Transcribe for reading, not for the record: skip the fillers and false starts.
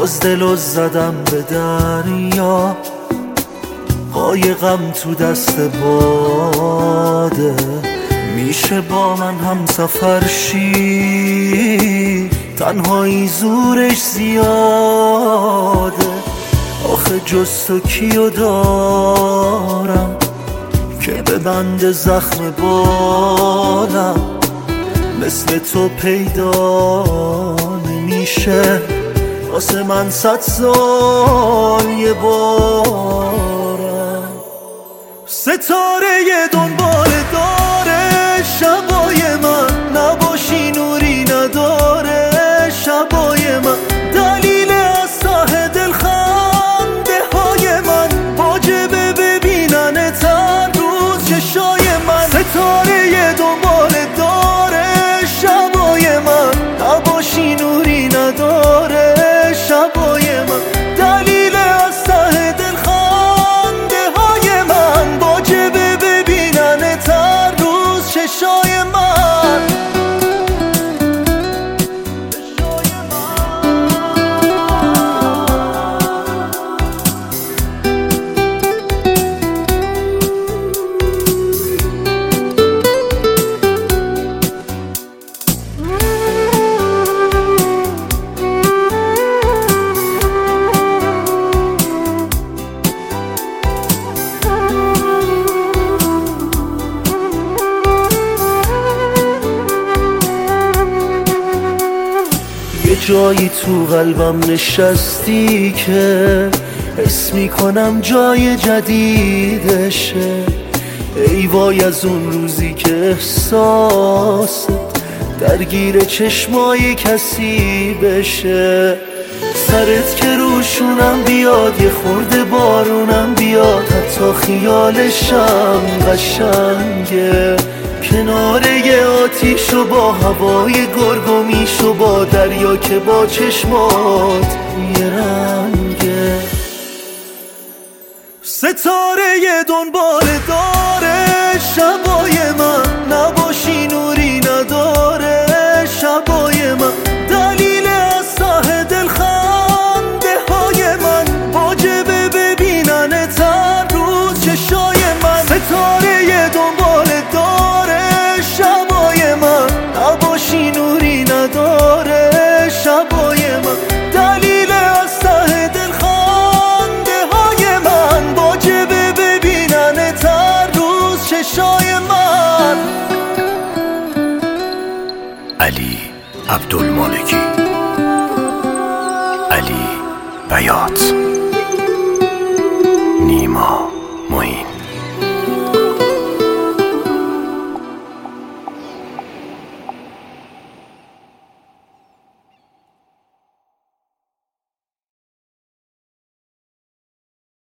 باز دلو زدم به دریا، قایقم تو دست باده. میشه با من هم سفر شی، تنهایی زورش زیاده. آخه جز تو کیو دارم که به بند زخم بالم، مثل تو پیدا نمیشه واسه من 100 سال یه بارم. ستاره دنبال داره شبای من، نباشی نوری نداره شبای من. دلیل از ته دل خنده های من، واجبه ببیننت هر روز چشای من. ستاره دنبال داره شبای من، نباشی نوری نداره شبای من. دلیل از ته دل خنده های من، واجبه ببیننت هر روز چشای من. جایی تو قلبم نشستی که حس میکنم جای جدیدشه. ای وای از اون روزی که احساست درگیر چشمای کسی بشه. سرت که روشونم بیاد، یه خورده بارونم بیاد، حتی خیالشم قشنگه. کنار یه آتیش و با هوای گرگومیش و با دریا که با چشمات یه رنگه. ستاره دنبال داره شبای من، نباشی نوری نداره شبای من. دلیل از ته دل خنده های من، واجبه ببیننت هر روز چشای من. ستاره دنبال داره شبای من، نباشی نوری نداره شبای من. دلیل از ته دل خنده های من، واجبه ببیننت هر روز چشای من. علی عبدالمالکی، علی بیات.